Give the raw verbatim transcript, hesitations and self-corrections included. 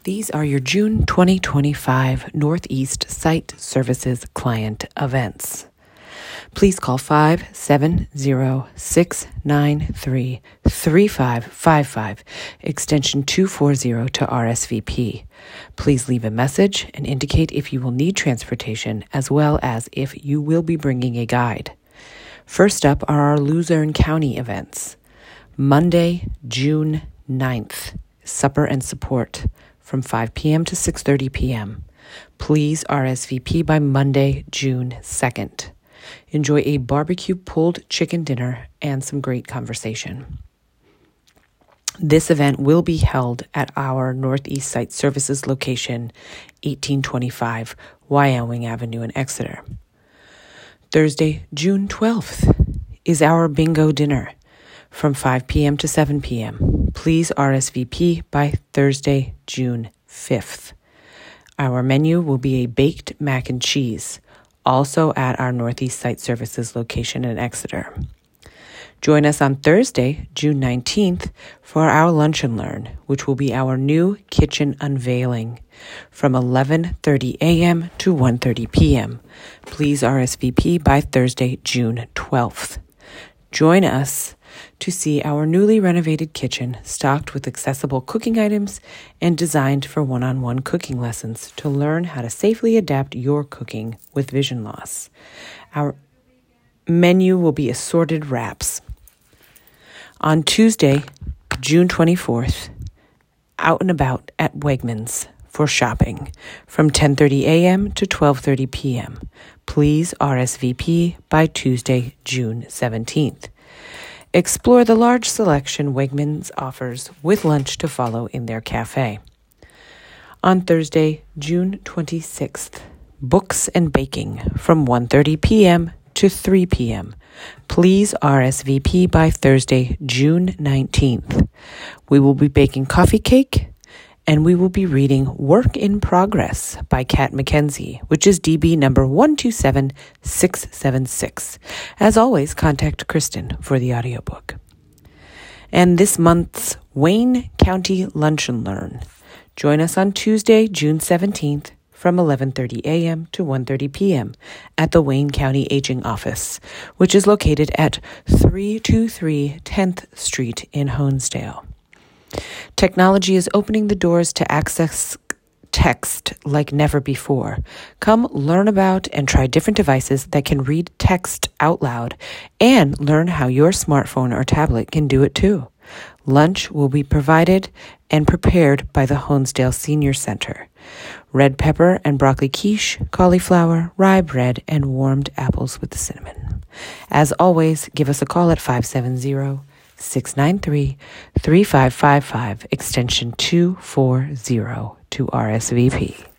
These are your June twenty twenty-five Northeast Site Services client events. Please call five seven zero, six nine three, three five five five, extension two forty to R S V P. Please leave a message and indicate if you will need transportation as well as if you will be bringing a guide. First up are our Luzerne County events. Monday, June ninth, supper and support from five p.m. to six thirty p.m. Please R S V P by Monday, June second. Enjoy a barbecue pulled chicken dinner and some great conversation. This event will be held at our Northeast Site Services location, eighteen twenty-five Wyoming Avenue in Exeter. Thursday, June twelfth, is our bingo dinner from five p.m. to seven p.m. Please R S V P by Thursday, June fifth. Our menu will be a baked mac and cheese, also at our Northeast Site Services location in Exeter. Join us on Thursday, June nineteenth, for our Lunch and Learn, which will be our new kitchen unveiling from eleven thirty a.m. to one thirty p.m. Please R S V P by Thursday, June twelfth. Join us to see our newly renovated kitchen stocked with accessible cooking items and designed for one-on-one cooking lessons to learn how to safely adapt your cooking with vision loss. Our menu will be assorted wraps. On Tuesday, June twenty-fourth, out and about at Wegmans for shopping from ten thirty a.m. to twelve thirty p.m. Please R S V P by Tuesday, June seventeenth. Explore the large selection Wegmans offers with lunch to follow in their cafe. On Thursday, June twenty-sixth, books and baking from one thirty p.m. to three p.m. Please R S V P by Thursday, June nineteenth. We will be baking coffee cake, and we will be reading Work in Progress by Kat McKenzie, which is D B number one two seven six seven six. As always, contact Kristen for the audiobook. And this month's Wayne County Lunch and Learn. Join us on Tuesday, June seventeenth from eleven thirty a.m. to one thirty p.m. at the Wayne County Aging Office, which is located at three two three tenth Street in Honesdale. Technology is opening the doors to access text like never before. Come learn about and try different devices that can read text out loud and learn how your smartphone or tablet can do it too. Lunch will be provided and prepared by the Honesdale Senior Center. Red pepper and broccoli quiche, cauliflower, rye bread, and warmed apples with cinnamon. As always, give us a call at five seven zero, six nine three, three five five five, extension two forty to R S V P.